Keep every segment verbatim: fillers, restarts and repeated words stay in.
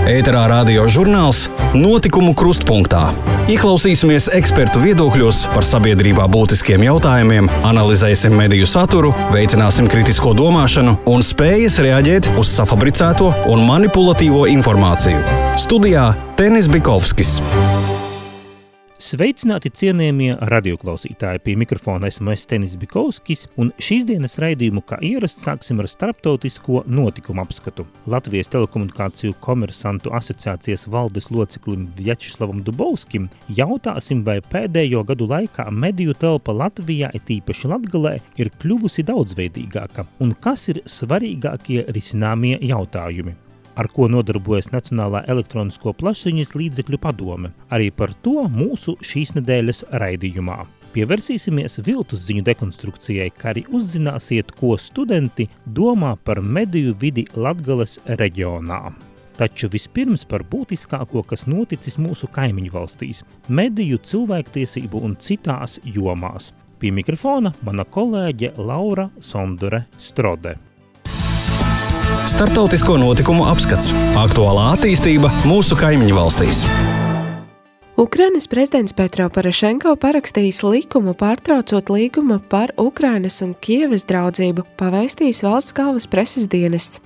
Ēterā radio žurnāls Notikumu krustpunktā. Ieklausīsimies ekspertu viedokļos par sabiedrībā būtiskiem jautājumiem, analizēsim mediju saturu, veicināsim kritisko domāšanu un spējas reaģēt uz safabricēto un manipulatīvo informāciju. Studijā Tenis Bikovskis. Sveicināti cienījamie radioklausītāji, pie mikrofona esmu es Tenis Bikovskis, un šīs dienas raidījumu, kā ierasts, sāksim ar starptautisko notikumu apskatu. Latvijas telekomunikāciju komersantu asociācijas valdes loceklim Vjačeslavam Dubovskim jautāsim, vai pēdējo gadu laikā mediju telpa Latvijā, it īpaši Latgalē, ir kļuvusi daudzveidīgāka, un kas ir svarīgākie risināmie jautājumi. Ar ko nodarbojas Nacionālā elektronisko plašsaziņas līdzekļu padome. Arī par to mūsu šīs nedēļas raidījumā. Pievērsīsimies viltus ziņu dekonstrukcijai, kā arī uzzināsiet, ko studenti domā par mediju vidi Latgales reģionā. Taču vispirms par būtiskāko, kas noticis mūsu kaimiņu valstīs – mediju, cilvēktiesību un citās jomās. Pie mikrofona mana kolēģe Laura Sondure Strode. Startautisko notikumu apskats. Aktuālā attīstība mūsu kaimiņu valstīs. Ukrainas prezidents Petro Porošenko parakstījis likumu pārtraucot līgumu par Ukrainas un Kievas draudzību, pavēstījis valsts galvas preses dienests.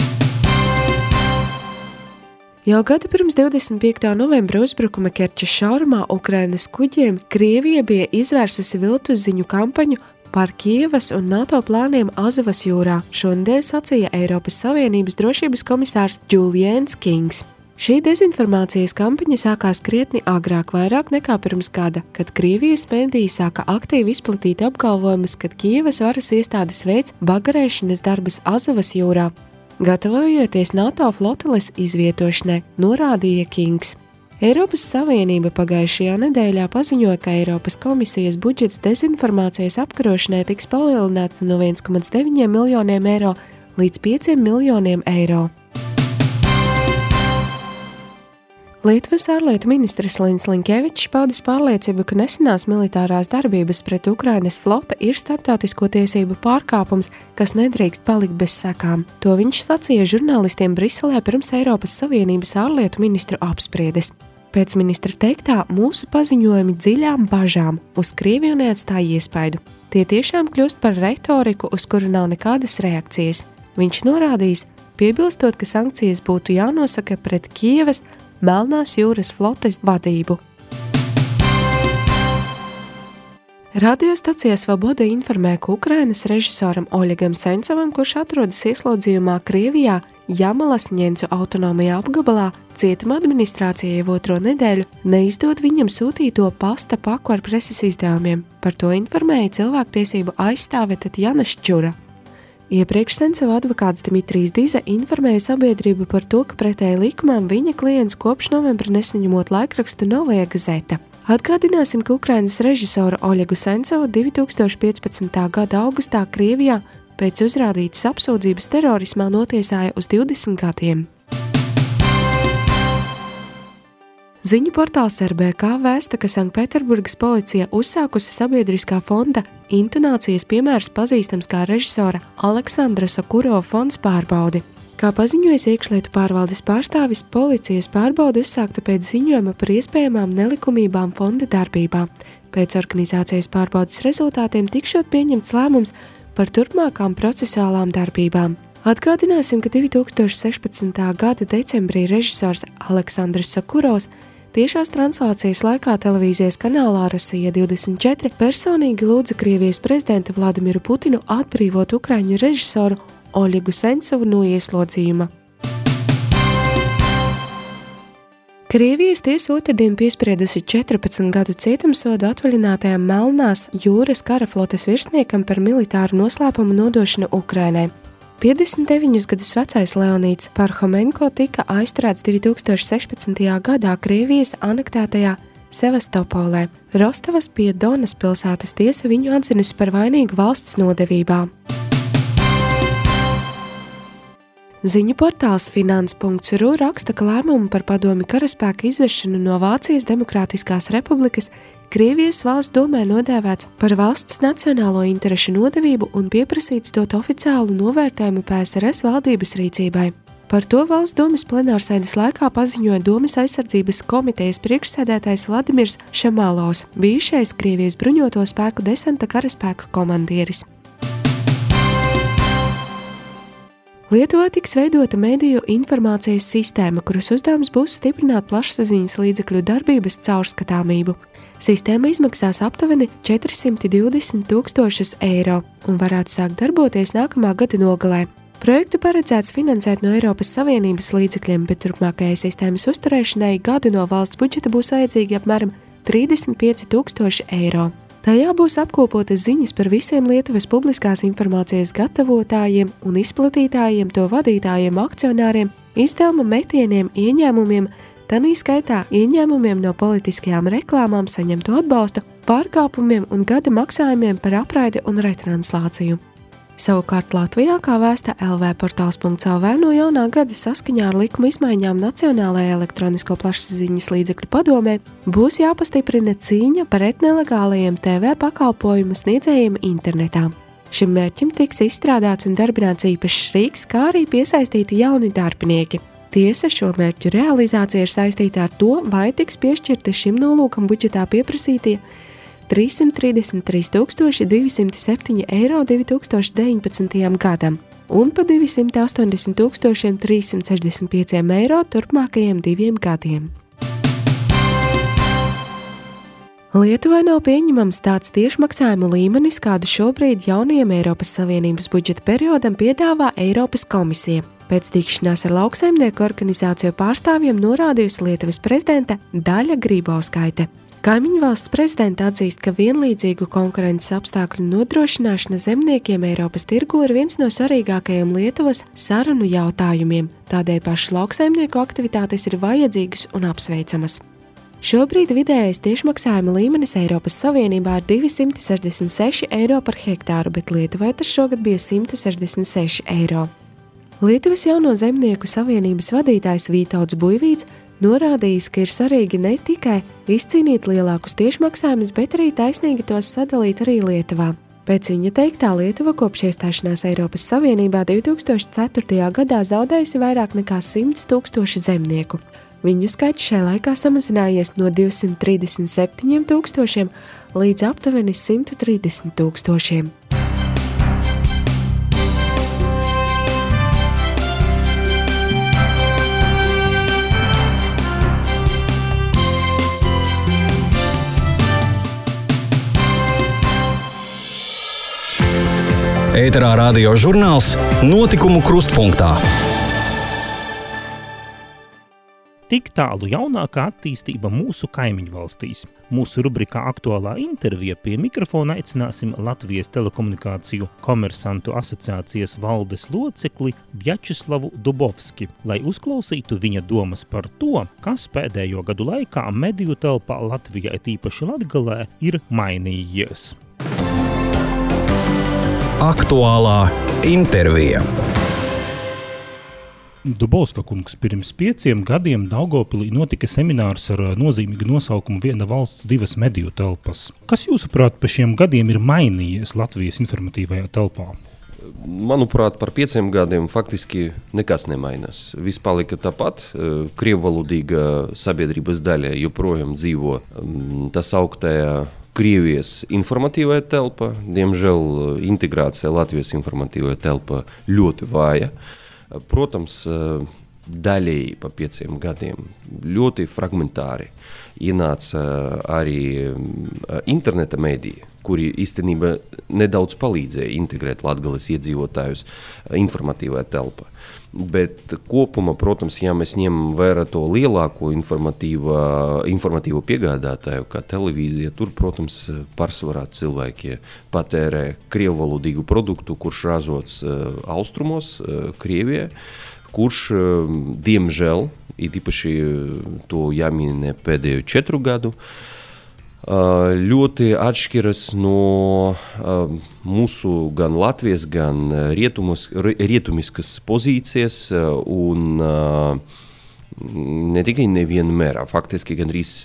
Jau gadu pirms divdesmit piektā novembra uzbrukuma Kerčes šaurumā Ukrainas kuģiem Krievija bija izvērsusi viltus ziņu kampaņu par Kievas un NATO plāniem Azovas jūrā, šonedēļ sacīja Eiropas Savienības drošības komisārs Julians Kings. Šī dezinformācijas kampaņa sākās krietni agrāk, vairāk nekā pirms gada, kad Krievijas mediji sāka aktīvi izplatīt apgalvojumus, ka Kievas varas iestādes veic bagarēšanas darbus Azovas jūrā, gatavojoties NATO floteles izvietošanai, norādīja Kings. Eiropas Savienība pagājušajā nedēļā paziņoja, ka Eiropas komisijas budžets dezinformācijas apkarošanai tiks palielināts no viens komats deviņi miljoniem eiro līdz pieciem miljoniem eiro. Lietuvas ārlietu ministrs Lins Linkevičs paudis pārliecību, ka nesenās militārās darbības pret Ukrainas flote ir starptautisko tiesību pārkāpums, kas nedrīkst palikt bez sekām. To viņš sacīja žurnālistiem Briselē pirms Eiropas Savienības ārlietu ministru apspriedes. Pēc ministra teiktā, mūsu paziņojumi dziļām bažām uz Krieviju neatstāja iespaidu. Tie tiešām kļūst par retoriku, uz kuru nav nekādas reakcijas. Viņš norādījis, piebilstot, ka sankcijas būtu jānosaka pret Kievas Melnās jūras flotes vadību. Radiostacija Svaboda informē, ka Ukrainas režisoram Oļegam Sencovam, kurš atrodas ieslodzījumā Krievijā, Jamalas Ņencu autonomajā apgabalā, cietuma administrācija jau otro nedēļu neizdod viņam sūtīto pasta paku ar preses izdevumiem. Par to informēja cilvēktiesību aizstāve Tatjana Šķura. Iepriekš Sencova advokāts Dmitrijs Diza informēja sabiedrību par to, ka pretēji likumam viņa klients kopš novembra nesaņemot laikrakstu Novaja Gazeta. Atgādināsim, ka Ukrainas režisoru Oļegu Sencovu divi tūkstoši piecpadsmitā gada augustā Krievijā pēc uzrādītas apsūdzības terorismā notiesāja uz divdesmit gadiem. Ziņu portāls R B K vēsta, ka Sanktpēterburgas policija uzsākusi sabiedriskā fonda intonācijas piemērs pazīstams kā režisora Aleksandra Sokurova fonds pārbaudi. Kā paziņojas iekšlietu pārvaldes pārstāvis, policijas pārbaude uzsākta pēc ziņojuma par iespējamām nelikumībām fonda darbībā. Pēc organizācijas pārbaudes rezultātiem tikšot pieņemts lēmums par turpmākām procesuālām darbībām. Atgādināsim, ka divi tūkstoši sešpadsmitā gada decembrī režisors Aleksandrs Sokurovs tiešās translācijas laikā televīzijas kanālā Rusija divdesmit četri personīgi lūdza Krievijas prezidentu Vladimiru Putinu atbrīvot ukraiņu režisoru Oļegu Sencovu no ieslodzījuma. Krievijas tiesa otrdien piespriedusi četrpadsmit gadu cietumsodu atvaļinātajam Melnās jūras karaflotes virsniekam par militāru noslēpumu nodošanu Ukrainai. piecdesmit deviņus gadus vecais Leonīds Parhomenko tika aizturēts divi tūkstoši sešpadsmitajā gadā Krievijas anektētajā Sevastopolē. Rostovas pie Donas pilsētas tiesa viņu atzinusi par vainīgu valsts nodevībā. Ziņu portāls finans punkts r u raksta, ka lēmumu par padomju karaspēka izvešanu no Vācijas Demokrātiskās Republikas Krievijas valsts domē nodēvēts par valsts nacionālo interešu nodevību un pieprasīts dot oficiālu novērtējumu P S R S valdības rīcībai. Par to Valsts Dūmas plenārsēdes laikā paziņoja Dūmas aizsardzības komitejas priekšsēdētājs Vladimirs Šamalovs, bijušais Krievijas bruņoto spēku desanta karaspēku komandieris. Lietuvā tiks veidota mediju informācijas sistēma, kuras uzdevums būs stiprināt plašsaziņas līdzekļu darbības caurskatāmību. Sistēma izmaksās aptuveni četri simti divdesmit tūkstošus eiro un varētu sākt darboties nākamā gada nogalē. Projektu paredzēts finansēt no Eiropas Savienības līdzekļiem, bet turpmākajai sistēmas uzturēšanai gadu no valsts budžeta būs vajadzīgi apmēram trīsdesmit pieci tūkstoši eiro. Tajā būs apkopotas ziņas par visiem Lietuvas publiskās informācijas gatavotājiem un izplatītājiem, to vadītājiem, akcionāriem, izdevuma metieniem, ieņēmumiem, tanī skaitā ieņēmumiem no politiskajām reklāmām, saņemto atbalstu, pārkāpumiem un gada maksājumiem par apraidi un retranslāciju. Savukārt Latvijā, kā vēsta L V portāls punkts L V, no jaunā gada saskaņā ar likuma izmaiņām Nacionālajai elektronisko plašsaziņas līdzekļu padomē būs jāpastiprina cīņa pret nelegālajiem T V pakalpojumu sniedzējiem internetā. Šim mērķim tiks izstrādāts un darbināts īpašs rīks, kā arī piesaistīti jauni darbinieki. Tiesa, šo mērķu realizācija ir saistīta ar to, vai tiks piešķirti šim nolūkam budžetā pieprasītie trīssimt trīsdesmit trīs tūkstoši divi simti septiņi eiro divi tūkstoši deviņpadsmitajam gadam un pa divi simti astoņdesmit tūkstoši trīs simti sešdesmit pieci eiro turpmākajiem diviem gadiem. Lietuvai nav pieņemams tāds tiešmaksājumu līmenis, kādu šobrīd jaunajam Eiropas Savienības budžeta periodam piedāvā Eiropas komisija. Pēc tikšanās ar lauksaimnieku organizāciju pārstāvjiem norādījusi Lietuvas prezidente Daļa Grībauskaite. Kaimiņu valsts prezidenta atzīst, ka vienlīdzīgu konkurences apstākļu nodrošināšana zemniekiem Eiropas tirgu ir viens no svarīgākajiem Lietuvas sarunu jautājumiem, tādēļ pašu lauksaimnieku aktivitātes ir vajadzīgas un apsveicamas. Šobrīd vidējais tiešmaksājuma līmenis Eiropas Savienībā ir divi simti sešdesmit seši eiro par hektāru, bet Lietuvai tas šogad bija simt sešdesmit seši eiro. Lietuvas jauno zemnieku savienības vadītājs Vītauds Buivīts norādījis, ka ir svarīgi ne tikai izcīnīt lielākus tiešmaksājumus, bet arī taisnīgi tos sadalīt arī Lietuvā. Pēc viņa teiktā Lietuva kopš iestāšanās Eiropas Savienībā divi tūkstoši ceturtajā gadā zaudējusi vairāk nekā simts tūkstoši zemnieku. Viņu skaits šai laikā samazinājies no divsimt trīsdesmit septiņiem tūkstošiem līdz aptuveni simt trīsdesmit tūkstošiem. Ēterā radio žurnāls Notikumu krustpunktā. Tik tālu jaunākā attīstība mūsu kaimiņu valstīs. Mūsu rubrikā Aktuālā intervija pie mikrofona aicināsim Latvijas telekomunikāciju komersantu asociācijas valdes locekli Vjačeslavu Dubovski, lai uzklausītu viņa domas par to, kas pēdējo gadu laikā mediju telpā Latvijā, tīpaši Latgalē, ir mainījies. Aktuālā intervija. Dubovska kungs, pirms pieciem gadiem Daugavpilī notika seminārs ar nozīmīgu nosaukumu Viena valsts, divas mediju telpas. Kas jūsuprāt pa šiem gadiem ir mainījies Latvijas informatīvajā telpā? Manuprāt, par pieciem gadiem faktiski nekas nemainās. Viss palika tāpat. Krievvalodīga sabiedrības daļa joprojām dzīvo tā sauktējā Krievijas informatīvajā telpa. Diemžēl integrācija Latvijas informatīvajā telpa ļoti vāja. Protams, daļēji pa pieciem gadiem ļoti fragmentāri ienāca arī interneta mediji, kuri īstenībā nedaudz palīdzēja integrēt Latgales iedzīvotājus informatīvajā telpā. Bet kopumā, protams, ja mēs ņemam vērā to lielāko informatīvo piegādātāju, kā televīzija, tur, protams, pārsvarā cilvēki patērē krievvalodīgu produktu, kurš ražots austrumos, Krievijā, kurš, diemžēl, it īpaši to jāminē pēdējo četru gadu, ļoti atšķiras no mūsu gan Latvijas, gan rietumus, rietumiskas pozīcijas un ne tikai nevienmēr, faktiski gandrīz,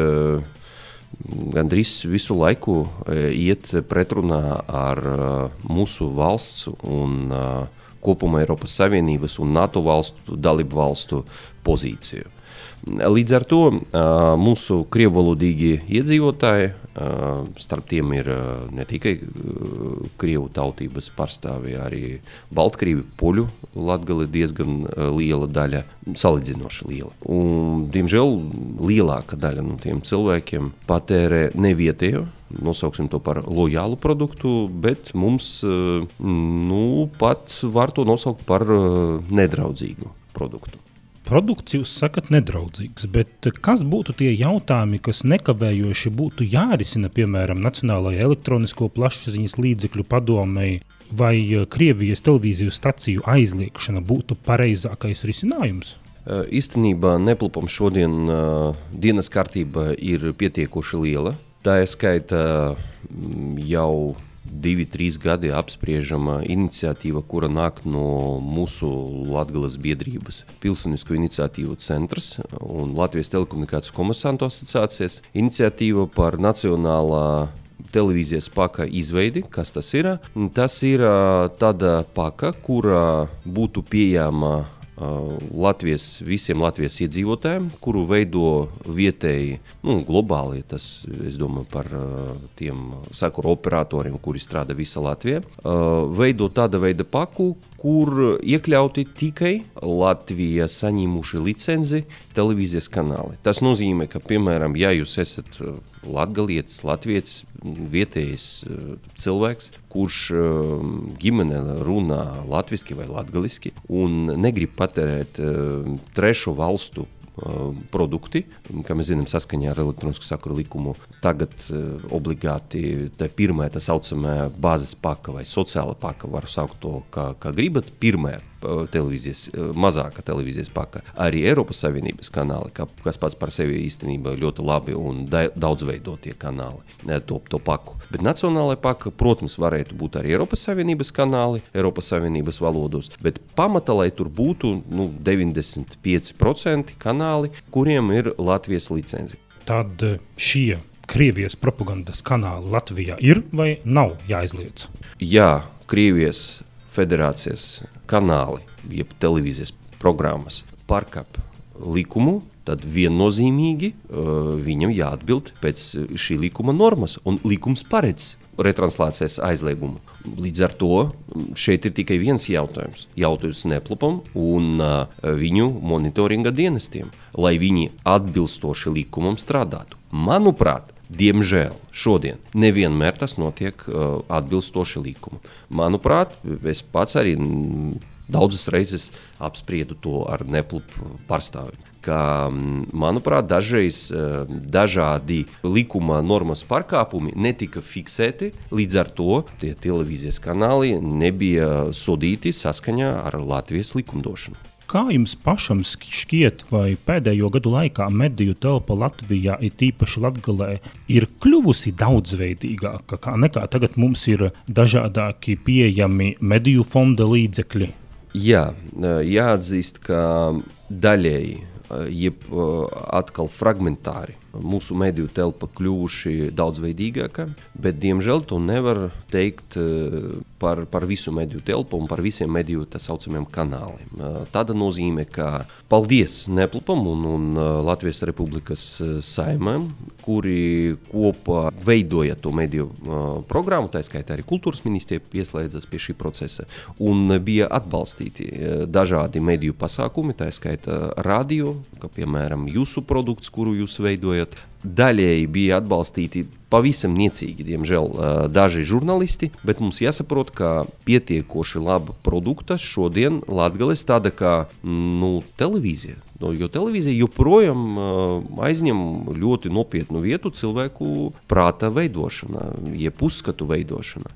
gandrīz visu laiku iet pretrunā ar mūsu valsts un kopumā Eiropas Savienības un NATO valstu, dalību valstu pozīciju. Līdz ar to mūsu krievvalodīgi iedzīvotāji, starp tiem ir ne tikai krievu tautības pārstāvji, arī baltkrievi, poļu latgali diezgan liela daļa, salīdzinoši liela. Un, diemžēl, lielāka daļa no tiem cilvēkiem patērē ne vietējo, nosauksim to par lojālu produktu, bet mums, nu, pat var to nosaukt par nedraudzīgu produktu. Produkts jūs sakat nedraudzīgs, bet kas būtu tie jautājumi, kas nekavējoši būtu jārisina, piemēram, Nacionālajai elektronisko plašsaziņas līdzekļu padomei, vai Krievijas televīziju staciju aizliekšana būtu pareizākais risinājums? Īstenībā Neplupam šodien dienas kārtība ir pietiekoši liela. Tā ir skaita jau divi, trīs gadi apspriežama iniciatīva, kura nāk no mūsu Latgales biedrības Pilsonisko iniciatīvu centrs un Latvijas telekomunikāciju komersantu asociācijas iniciatīva par nacionālā televīzijas paka izveidi. Kas tas ir? Tas ir tāda paka, kura būtu pieejama Latvijas, visiem Latvijas iedzīvotājiem, kuru veido vietēji, nu, globāli, tas, es domāju, par tiem sakuru operatoriem, kuri strādā visa Latvijā, veido tāda veida paku, kur iekļauti tikai Latvijā saņēmuši licenzi televīzijas kanāli. Tas nozīmē, ka, piemēram, ja jūs esat latgalietis, latvietis, vietējais cilvēks, kurš ģimene runā latviski vai latgaliski un negrib patērēt trešo valstu produkti, kā mēs zinām, saskaņā ar elektronisku sakuru likumu, tagad obligāti tā pirmā, tā saucamā bāzes paka vai sociāla paka, varu saukt to, kā, kā gribat, pirmā televīzijas, mazāka televīzijas paka, arī Eiropas Savienības kanāli, kas pats par sevi īstenībā ļoti labi un daudzveidotie kanāli, to, to paku. Bet nacionālajā paka, protams, varētu būt arī Eiropas Savienības kanāli, Eiropas Savienības valodos, bet pamata, lai tur būtu nu, deviņdesmit pieci procenti kanāli, kuriem ir Latvijas licenci. Tad šie Krievijas propagandas kanāli Latvijā ir vai nav jāizliedz? Jā, Krievijas federācijas kanāli, jeb televīzijas programmas pārkāp likumu, tad viennozīmīgi uh, viņam jāatbild pēc šī likuma normas, un likums paredz retranslācijas aizliegumu. Līdz ar to šeit ir tikai viens jautājums. Jautājums Neplupam un uh, viņu monitoringa dienestiem, lai viņi atbilstoši likumam strādātu. Manuprāt, diemžēl šodien nevienmēr tas notiek uh, atbilstoši likumu. Manuprāt, es pats arī daudzas reizes apspriedu to ar Neplupu pārstāvjiem, ka, manuprāt, dažreiz uh, dažādi likuma normas pārkāpumi netika fiksēti, līdz ar to tie televīzijas kanāli nebija sodīti saskaņā ar Latvijas likumdošanu. Kā jums pašam šķiet, vai pēdējo gadu laikā mediju telpa Latvijā, it īpaši Latgalē, ir kļuvusi daudzveidīgāka, kā nekā tagad mums ir dažādāki pieejami mediju fonda līdzekļi? Jā, jāatzīst, ka daļēji, jeb atkal fragmentāri, mūsu mediju telpa kļuvuši daudzveidīgāka, bet, diemžēl, to nevar teikt par, par visu mediju telpu un par visiem mediju tā saucamiem kanāliem. Tāda nozīmē, ka paldies Neplupam un, un Latvijas Republikas saimēm, kuri kopā veidoja to mediju programmu, tā skaitā arī kultūras ministrija pieslēdzas pie šī procesa, un bija atbalstīti dažādi mediju pasākumi, tā skaitā radio, kā piemēram jūsu produkts, kuru jūs veidojat. Daļēji bija atbalstīti pavisam niecīgi, diemžēl, daži žurnālisti, bet mums jāsaprot, ka pietiekoši laba produkta šodien Latgales tāda kā nu, televīzija. Jo televīzija joprojām aizņem ļoti nopietnu vietu cilvēku prāta veidošanā, jeb uzskatu veidošanā.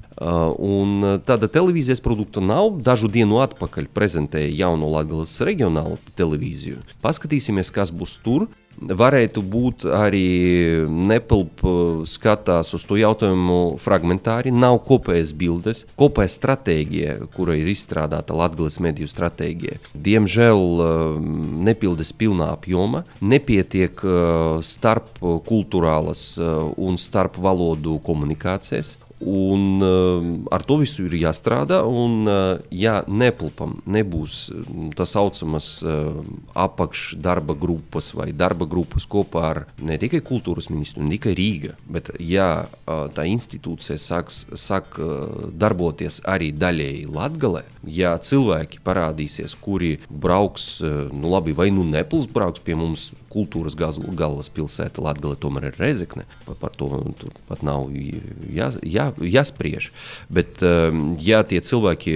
Un tāda televīzijas produkta nav. Dažu dienu atpakaļ prezentēja jauno Latgales reģionālu televīziju. Paskatīsimies, kas būs tur. Varētu būt arī Neplup skatās uz to jautājumu fragmentāri, nav kopējas bildes, kopēja stratēģija, kura ir izstrādāta Latgales mediju stratēģija. Diemžēl nepildes pilnā apjoma, nepietiek starp kulturālas un starp valodu komunikācijas. Un uh, ar to visu ir jāstrādā, un uh, ja neplupam nebūs tā saucamas uh, apakšdarba grupas vai darba grupas kopā ar ne tikai kultūras ministru, ne tikai Rīga, bet ja uh, tā institūcija sāks, sāk uh, darboties arī daļēji Latgalē, ja cilvēki parādīsies, kuri brauks, uh, nu labi, vai nu Nepls brauks pie mums, kultūras galvaspilsēta Latgale tomēr ir Rezekne, par, par to tur pat nav jā, jā, jāspriež. Bet, ja tie cilvēki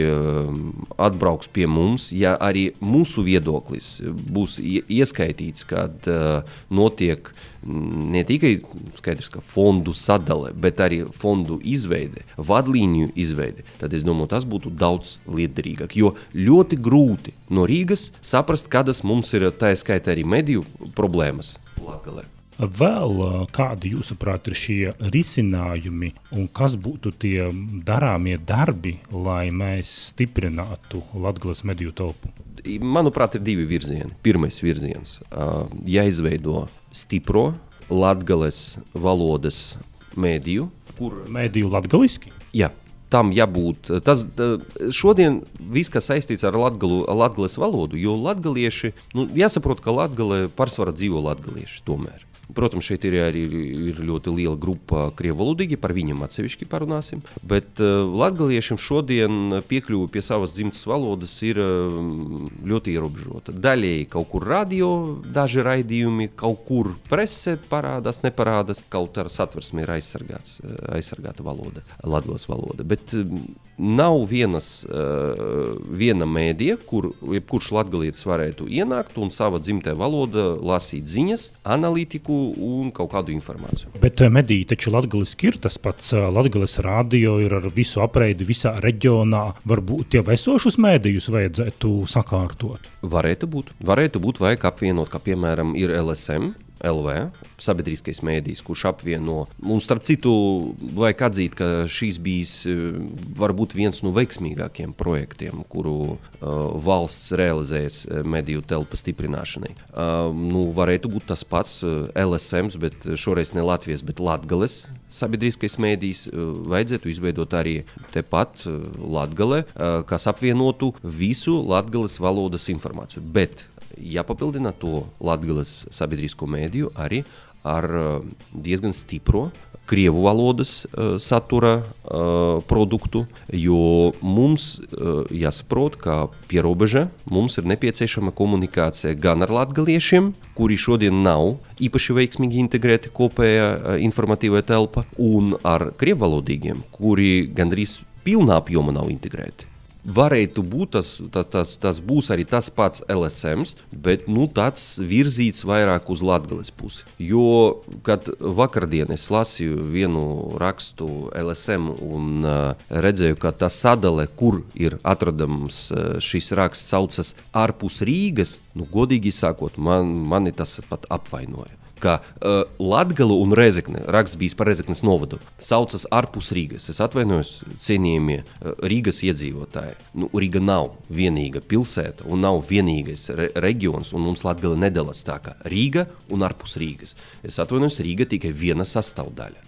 atbrauks pie mums, ja arī mūsu viedoklis būs ieskaitīts, kad notiek ne tikai skaidrs, ka fondu sadale, bet arī fondu izveide, vadlīniju izveide, tad es domāju, tas būtu daudz liederīgāk, jo ļoti grūti no Rīgas saprast, kādas mums ir tā skaitā arī mediju problēmas Latgalē. Vēl kādi, jūsuprāt, ir šie risinājumi un kas būtu tie darāmie darbi, lai mēs stiprinātu Latgales mediju telpu? Manuprāt, ir divi virzieni. Pirmais virziens uh, jāizveido stipro Latgales valodas mediju, kur... Mediju latgaliski? Jā. Tam jābūt, tas šodien viss, kas saistīts ar Latgalu, Latgales valodu, jo latgalieši, nu, jāsaprot, ka Latgalē pārsvarā dzīvo latgalieši tomēr. Protams, šeit ir arī ir ļoti liela grupa krievalodīgi, par viņiem atsevišķi parunāsim, bet uh, latgaliešiem šodien piekļuva pie savas dzimtas valodas ir uh, ļoti ierobežota. Daļēji kaut kur radio, daži raidījumi, kaut kur prese parādās, neparādās, kaut ar satversmi ir aizsargāts, aizsargāta valoda, Latgales valoda, bet uh, nav vienas, uh, viena mēdija, kur jebkurš latgalietis varētu ienākt un sava dzimtē valoda lasīt ziņas, analītiku un kaut kādu informāciju. Bet mediji taču latgaliski ir tas pats. Latgales radio ir ar visu apreidi visā reģionā. Varbūt jau esošus medijus vajadzētu sakārtot? Varētu būt. Varētu būt vajag apvienot, kā piemēram ir L S M, L V, sabiedriskais mēdījis, kurš apvieno. Un starp citu, vajag atzīt, ka šīs bijis varbūt viens no veiksmīgākiem projektiem, kuru uh, valsts realizējas mediju telpas stiprināšanai. Uh, nu, varētu būt tas pats uh, L S M, bet šoreiz ne Latvijas, bet Latgales sabiedriskais mēdījis. Uh, vajadzētu izveidot arī tepat uh, Latgale, uh, kas apvienotu visu Latgales valodas informāciju. Bet jāpapildina to Latgales sabiedrisko mēdiju arī ar diezgan stipro krievu valodas uh, satura uh, produktu, jo mums uh, jāsaprot, ka pierobeža mums ir nepieciešama komunikācija gan ar latgaliešiem, kuri šodien nav īpaši veiksmīgi integrēti kopējā uh, informatīvā telpa, un ar krievvalodīgiem, kuri gandrīz pilnā apjoma nav integrēti. Varētu būt, tas, tas, tas, tas būs arī tas pats L S M, bet nu, tāds virzīts vairāk uz Latgales pusi. Jo, kad vakardien es lasīju vienu rakstu L S M un uh, redzēju, ka tā sadale, kur ir atradams uh, šis raksts saucas ārpus Rīgas, nu, godīgi sākot, man, mani tas pat apvainoja. Ka uh, Latgalu un Rezekne, raksts bijis par Rezeknes novadu, saucas ārpus Rīgas. Es atvainojos, cienījamie uh, Rīgas iedzīvotāji. Nu, Rīga nav vienīga pilsēta un nav vienīgais re- reģions, un mums Latgale nedalās tā kā Rīga un ārpus Rīgas. Es atvainojos, Rīga tikai viena sastāvdaļa.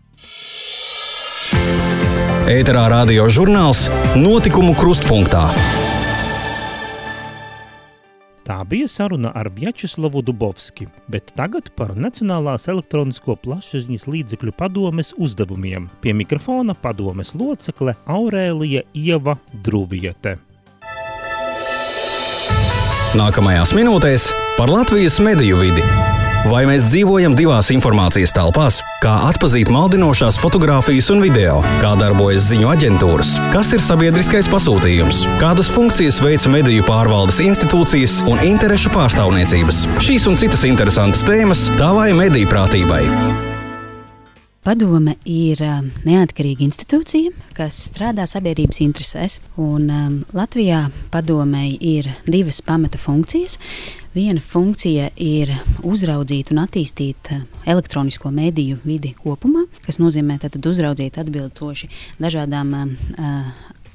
Ēterā radio žurnāls Notikumu krustpunktā. Tā bija saruna ar Vjačeslavu Dubovski, bet tagad par Nacionālās elektronisko plašsaziņas līdzekļu padomes uzdevumiem. Pie mikrofona padomes locekle Aurēlija Ieva Druviete. Nākamajās minūtēs par Latvijas mediju vidi. Vai mēs dzīvojam divās informācijas telpās? Kā atpazīt maldinošās fotogrāfijas un video? Kā darbojas ziņu aģentūras? Kas ir sabiedriskais pasūtījums? Kādas funkcijas veica mediju pārvaldes institūcijas un interešu pārstāvniecības? Šīs un citas interesantas tēmas tavai mediju prātībai. Padome ir neatkarīga institūcija, kas strādā sabiedrības interesēs, un um, Latvijā padomei ir divas pamata funkcijas. Viena funkcija ir uzraudzīt un attīstīt elektronisko mediju vidi kopumā, kas nozīmē tātad uzraudzīt atbilstoši dažādām uh,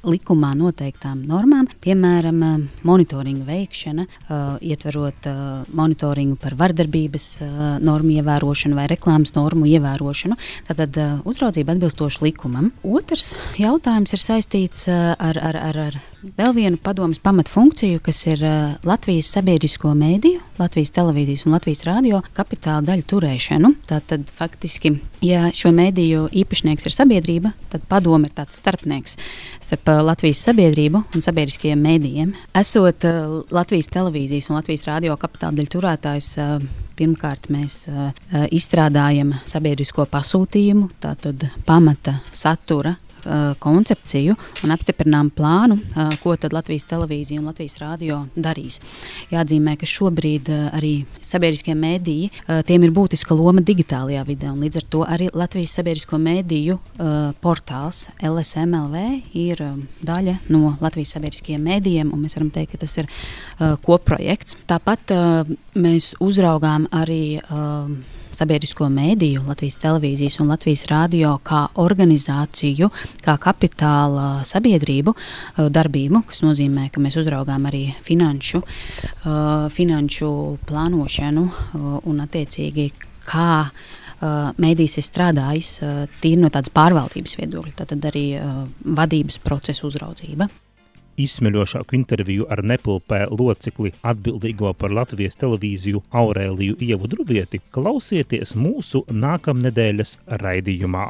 likumā noteiktām normām, piemēram, monitoringa veikšana, ietverot monitoringu par vardarbības normu ievērošanu vai reklāmas normu ievērošanu. Tātad uzraudzība atbilstoši likumam. Otrs jautājums ir saistīts ar, ar, ar, ar vēl vienu padomes pamatfunkciju, kas ir Latvijas sabiedrisko mēdīju, Latvijas televīzijas un Latvijas radio kapitāla daļu turēšanu. Tātad faktiski, ja šo mēdīju īpašnieks ir sabiedrība, tad padome ir tāds starpnieks starp Latvijas sabiedrību un sabiedriskajiem mēdījiem. Esot Latvijas televīzijas un Latvijas radio kapitāla daļu turētājs, pirmkārt mēs izstrādājam sabiedrisko pasūtījumu, tātad pamata satura koncepciju un apstiprinām plānu, ko tad Latvijas televīzija un Latvijas radio darīs. Jāatzīmē, ka šobrīd arī sabiedriskie mēdīji, tiem ir būtiska loma digitālajā vidē, un līdz ar to arī Latvijas sabiedrisko mēdīju portāls L S M L V ir daļa no Latvijas sabiedriskajiem mēdījiem, un mēs varam teikt, ka tas ir kopprojekts. Tāpat mēs uzraugām arī sabiedrisko mēdīju, Latvijas televīzijas un Latvijas radio kā organizāciju, kā kapitāla sabiedrību darbību, kas nozīmē, ka mēs uzraugām arī finanšu, finanšu plānošanu un attiecīgi kā mēdījis ir strādājis tīri no tādas pārvaldības viedokļa, tātad arī vadības procesu uzraudzība. Izsmeļošāku interviju ar Nepulpē locekli atbildīgo par Latvijas televīziju Aurēliju Ievu Drubieti klausieties mūsu nākamnedēļas raidījumā.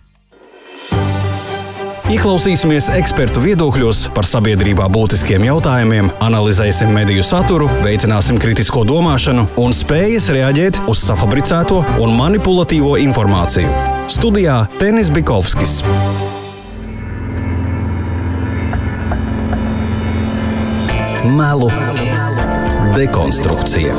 Ieklausīsimies ekspertu viedokļos par sabiedrībā būtiskiem jautājumiem, analizēsim mediju saturu, veicināsim kritisko domāšanu un spējas reaģēt uz safabricēto un manipulatīvo informāciju. Studijā Tenis Bikovskis. Melu dekonstrukcija.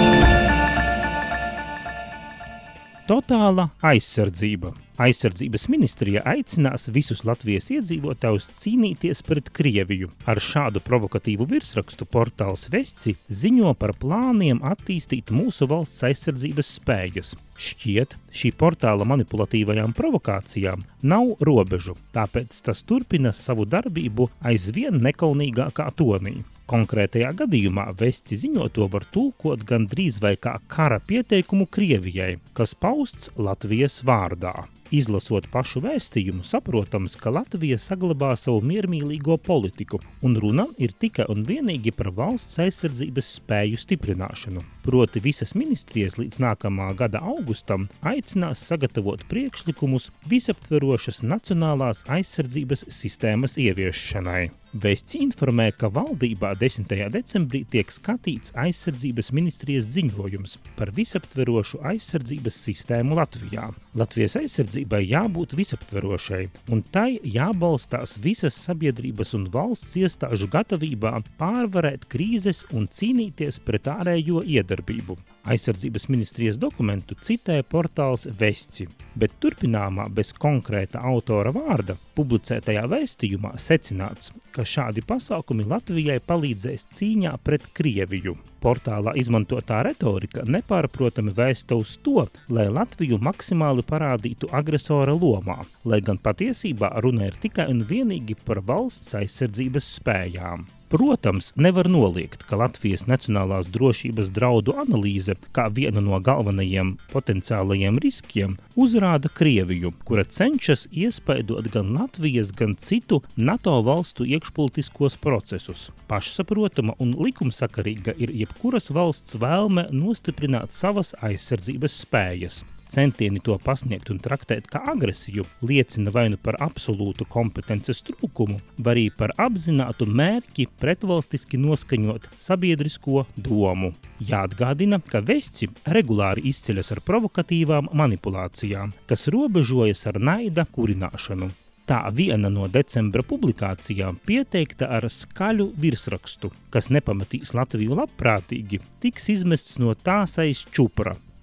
Totāla aizsardzība. Aizsardzības ministrija aicinās visus Latvijas iedzīvotājus cīnīties pret Krieviju. Ar šādu provokatīvu virsrakstu portāls Vesci ziņo par plāniem attīstīt mūsu valsts aizsardzības spējas. Šķiet, šī portāla manipulatīvajām provokācijām nav robežu, tāpēc tas turpina savu darbību aizvien nekaunīgākā tonī. Konkrētajā gadījumā Vesci ziņoto var tulkot gan drīz vai kā kara pieteikumu Krievijai, kas pausts Latvijas vārdā. Izlasot pašu vēstījumu, saprotams, ka Latvija saglabā savu miermīlīgo politiku, un runa ir tikai un vienīgi par valsts aizsardzības spēju stiprināšanu. Proti visas ministrijas līdz nākamā gada augustam aicinās sagatavot priekšlikumus visaptverošas nacionālās aizsardzības sistēmas ieviešanai. Vesci informē, ka valdībā desmitajā decembrī tiek skatīts aizsardzības ministrijas ziņojums par visaptverošu aizsardzības sistēmu Latvijā. Latvijas aizsardzībai jābūt visaptverošai, un tai jābalstās visas sabiedrības un valsts iestāžu gatavībā pārvarēt krīzes un cīnīties pret ārējo iedarbību. Aizsardzības ministrijas dokumentu citē portāls Vesci, bet turpināmā bez konkrēta autora vārda publicētajā vēstījumā secināts, ka šādi pasākumi Latvijai palīdzēs cīņā pret Krieviju. Portālā izmantotā retorika nepārprotami vēsta uz to, lai Latviju maksimāli parādītu agresora lomā, lai gan patiesībā runa ir tikai un vienīgi par valsts aizsardzības spējām. Protams, nevar noliegt, ka Latvijas nacionālās drošības draudu analīze, kā viena no galvenajiem potenciālajiem riskiem, uzrāda Krieviju, kura cenšas iespaidot gan Latvijas, gan citu NATO valstu iekšpolitiskos procesus. Pašsaprotama un likumsakarīga ir jebkuras valsts vēlme nostiprināt savas aizsardzības spējas. Centieni to pasniegt un traktēt kā agresiju liecina vai nu par absolūtu kompetences trūkumu, vai arī par apzinātu mērķi pretvalstiski noskaņot sabiedrisko domu. Jāatgādina, ka Vesci regulāri izceļas ar provokatīvām manipulācijām, kas robežojas ar naida kurināšanu. Tā viena no decembra publikācijām pieteikta ar skaļu virsrakstu, kas nepamatīs Latviju labprātīgi, tiks izmests no tās aiz čupra.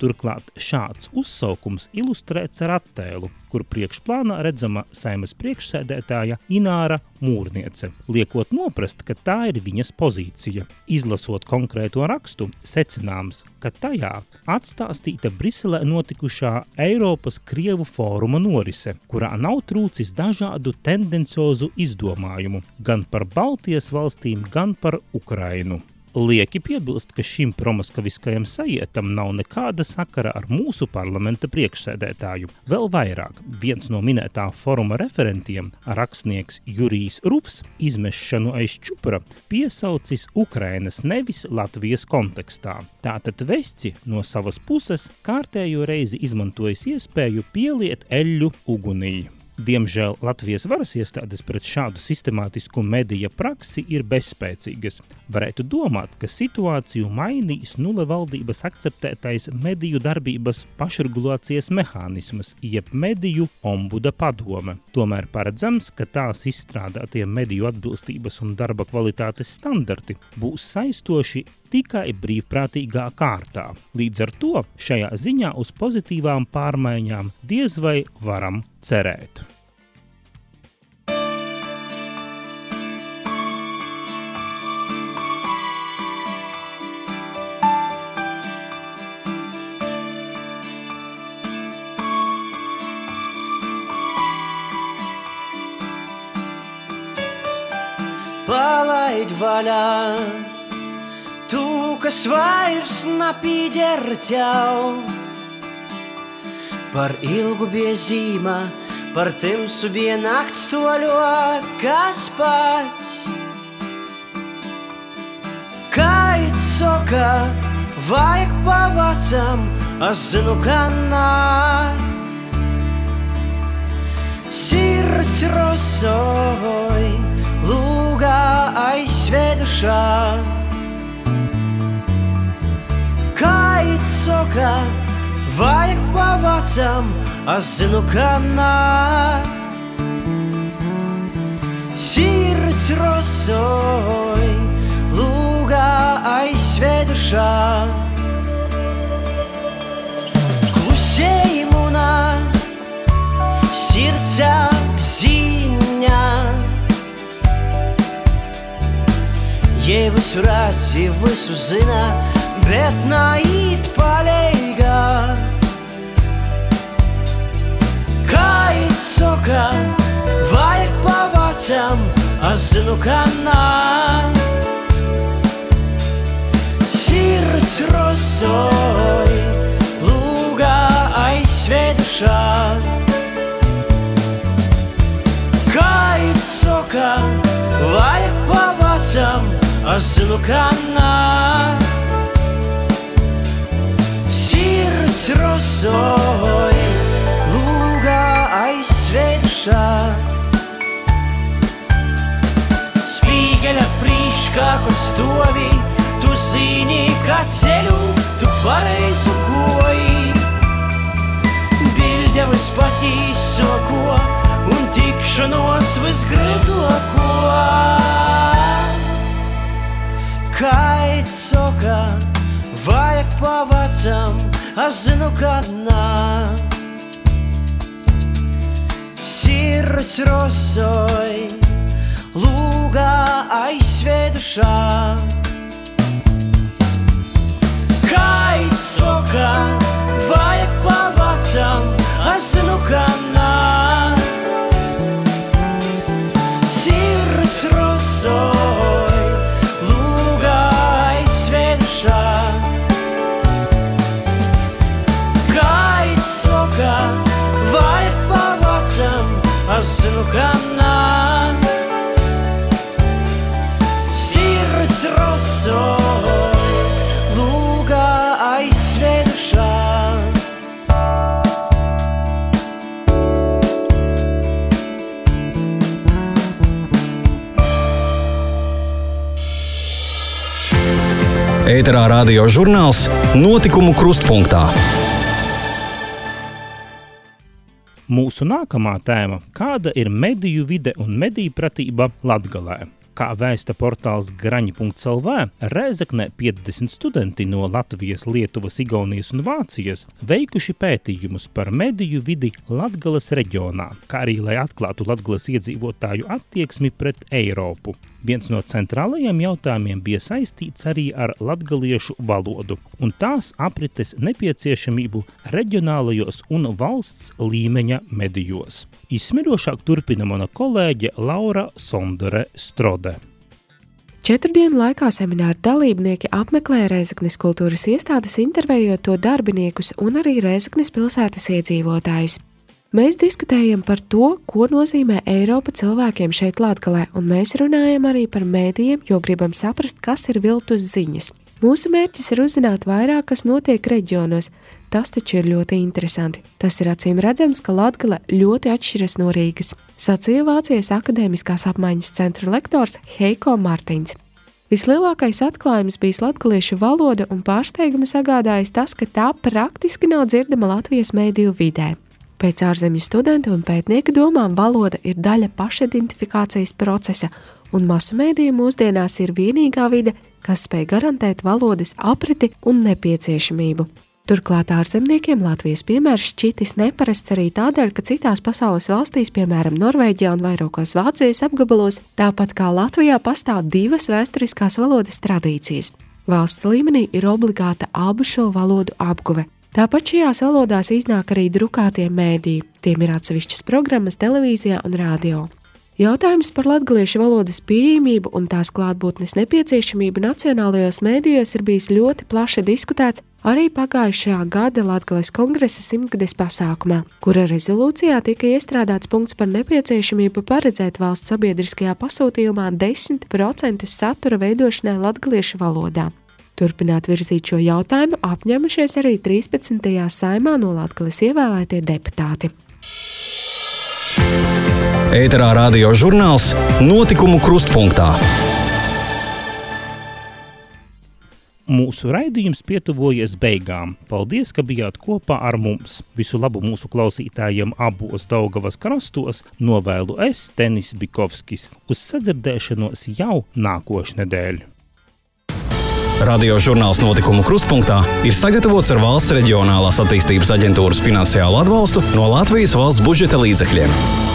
Turklāt šāds uzsaukums ilustrēts ar attēlu, kur priekšplānā redzama Saeimas priekšsēdētāja Ināra Mūrniece, liekot noprast, ka tā ir viņas pozīcija. Izlasot konkrēto rakstu, secināms, ka tajā atstāstīta Briselē notikušā Eiropas Krievu fóruma norise, kurā nav trūcis dažādu tendenciozu izdomājumu gan par Baltijas valstīm, gan par Ukrainu. Lieki piebilst, ka šim promoskaviskajam sajietam nav nekāda sakara ar mūsu parlamenta priekšsēdētāju. Vēl vairāk, viens no minētā foruma referentiem, rakstnieks Jurijs Rufs, izmešanu aiz čupra piesaucis Ukrainas nevis Latvijas kontekstā. Tātad Vesci no savas puses kārtējo reizi izmantojas iespēju pieliet eļļu ugunī. Diemžēl Latvijas varas iestādes pret šādu sistemātisku medija praksi ir bezspēcīgas. Varētu domāt, ka situāciju mainīs nule valdības akceptētais mediju darbības pašregulācijas mehānisms, jeb mediju ombuda padome. Tomēr paredzams, ka tās izstrādātie mediju atbilstības un darba kvalitātes standarti būs saistoši tikai brīvprātīgā kārtā. Līdz ar to šajā ziņā uz pozitīvām pārmaiņām diez vai varam cerēt. Palaid vaļā tu, kas vairs napīder tev, par ilgu bija zīma, par timsu bija nakts toļo, kas pats. Kait soka, vajag pavacam, es zinu, ka nā. Sirds rosoj, lūgā aizsvedušā. Kait soka, vajag pavacam, es zinu, ka nā. Sirds rosoj, lūgā aizsvedušā. Klusējumā, sirds apziņā. Jei visu redz, jei visu zina, bet nait paleiga. Kait soka, vajag pavacam, es zinu, ka nā. Sirds rosoj, lūgā aizsvedušā. Kait soka, vajag pavacam, es zinu, ka nā. Sirds rosoj, lūgā aizsvedušā. Spīgeļa prīškā, kur stovi, tu zini, ka ceļu tu pareizu goji. Bilde vispatīsoko un tikšanos visgrētoko. Kait soka, vajag pavacam, es zinu, ka nā. Sirds rosoj, lūgā aizsvedušā. Kait soka, vajag pavacam, es zinu, ka nā. Sirds rosoj, lūgā aizsvedušā. Kait soka, vajag pavacam, es zinu, ka nā. Sirds rosoj, lūgā aizsvedušā. Ēterā radio žurnāls Notikumu krustpunktā. Mūsu nākamā tēma – kāda ir mediju vide un mediju pratība Latgalē? Kā vēsta portāls graņi punkts el vē, Rēzeknē piecdesmit studenti no Latvijas, Lietuvas, Igaunijas un Vācijas veikuši pētījumus par mediju vidi Latgales reģionā, kā arī, lai atklātu Latgales iedzīvotāju attieksmi pret Eiropu. Viens no centrālajiem jautājumiem bija saistīts arī ar latgaliešu valodu un tās aprites nepieciešamību reģionālajos un valsts līmeņa medijos. Izsmeļošāk turpina mana kolēģe Laura Sondere Strode. Četru dienu laikā semināra dalībnieki apmeklēja Rēzeknes kultūras iestādes, intervējot to darbiniekus un arī Rēzeknes pilsētas iedzīvotājus. Mēs diskutējam par to, ko nozīmē Eiropa cilvēkiem šeit Latgalē, un mēs runājam arī par mēdījiem, jo gribam saprast, kas ir viltus ziņas. Mūsu mērķis ir uzzināt vairāk, kas notiek reģionos. Tas taču ir ļoti interesanti. Tas ir acīm redzams, ka Latgale ļoti atšķiras no Rīgas, sacīja Vācijas akadēmiskās apmaiņas centra lektors Heiko Martins. Vislielākais atklājums bijis latgaliešu valoda un pārsteigumu sagādājis tas, ka tā praktiski nav dzirdama Latvijas mēdīju vidē. Pēc ārzemju studentu un pētnieku domām valoda ir daļa pašidentifikācijas procesa, un masu mēdīju mūsdienās ir vienīgā vide, kas spēj garantēt valodas apriti un nepieciešamību. Turklāt ārzemniekiem Latvijas piemērs šķitis neparasts arī tādēļ, ka citās pasaules valstīs, piemēram Norvēģijā un vairākos Vācijas apgabalos, tāpat kā Latvijā pastāv divas vēsturiskās valodas tradīcijas. Valsts līmenī ir obligāta abu šo valodu apguve. Tāpat šajās valodās iznāk arī drukātie mēdīji, tiem ir atsevišķas programmas televīzijā un radio. Jautājums par latgaliešu valodas pieejamību un tās klātbūtnes nepieciešamību nacionālajos mēdījos ir bijis ļoti plaši diskutēts arī pagājušā gada Latgales kongresa simtgades pasākumā, kura rezolūcijā tika iestrādāts punkts par nepieciešamību paredzēt valsts sabiedriskajā pasūtījumā desmit procentu satura veidošanai latgaliešu valodā. Turpināt virzīt šo jautājumu apņēmušies arī trīspadsmitajā saimā no Latgales ievēlētie deputāti. Ēterā radio žurnāls Notikumu krustpunktā. Mūsu raidījums pietuvojas beigām. Paldies, ka bijāt kopā ar mums. Visu labu mūsu klausītājiem abos Daugavas krastos novēlu es, Tenis Bikovskis. Uz sadzirdēšanos jau nākošnedēļ. Radio žurnāls Notikumu krustpunktā ir sagatavots ar Valsts reģionālās attīstības aģentūras finansiālu atbalstu no Latvijas valsts budžeta līdzekļiem.